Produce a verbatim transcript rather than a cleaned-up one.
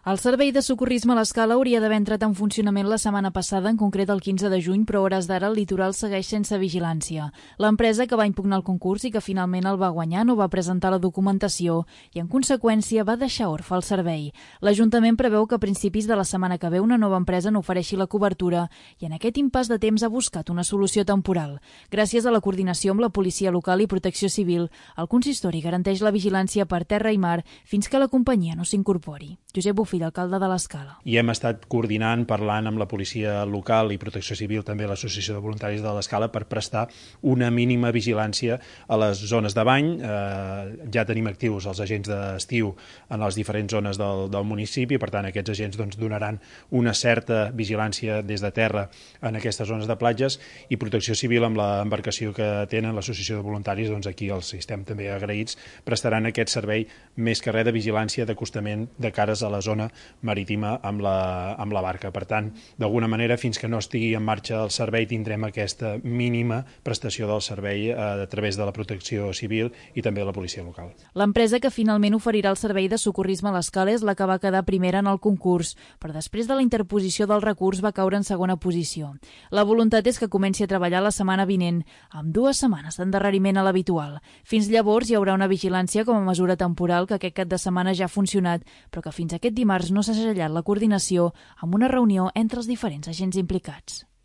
El servei de socorrisme a l'Escala hauria d'haver entrat en funcionament la setmana passada, en concret el quinze de juny, però a hores d'ara el litoral segueix sense vigilància. L'empresa que va impugnar el concurs i que finalment el va guanyar no va presentar la documentació i, en conseqüència, va deixar orfe el servei. L'Ajuntament preveu que a principis de la setmana que ve una nova empresa n'ofereixi la cobertura i en aquest impàs de temps ha buscat una solució temporal. Gràcies a la coordinació amb la policia local i protecció civil, el consistori garanteix la vigilància per terra i mar fins que la companyia no s'incorpori. Josep Bofill, alcalde de l'Escala. I hem estat coordinant, parlant amb la policia local i protecció civil, també l'Associació de Voluntaris de l'Escala, per prestar una mínima vigilància a les zones de bany. Eh, ja tenim actius els agents d'estiu en les diferents zones del, del municipi, per tant aquests agents doncs, donaran una certa vigilància des de terra en aquestes zones de platges, i protecció civil amb l'embarcació que tenen, l'Associació de Voluntaris, doncs aquí els estem també agraïts, prestaran aquest servei més que res de vigilància d'acostament de cares a la zona marítima amb la, amb la barca. Per tant, d'alguna manera, fins que no estigui en marxa el servei, tindrem aquesta mínima prestació del servei a través de la protecció civil i també de la policia local. L'empresa que finalment oferirà el servei de socorrisme a l'Escala és la que va quedar primera en el concurs, però després de la interposició del recurs va caure en segona posició. La voluntat és que comenci a treballar la setmana vinent, amb dues setmanes d'endarreriment a l'habitual. Fins llavors hi haurà una vigilància com a mesura temporal que aquest cap de setmana ja ha funcionat, però que fins aquest dimarts no s'ha segellat la coordinació amb una reunió entre els diferents agents implicats.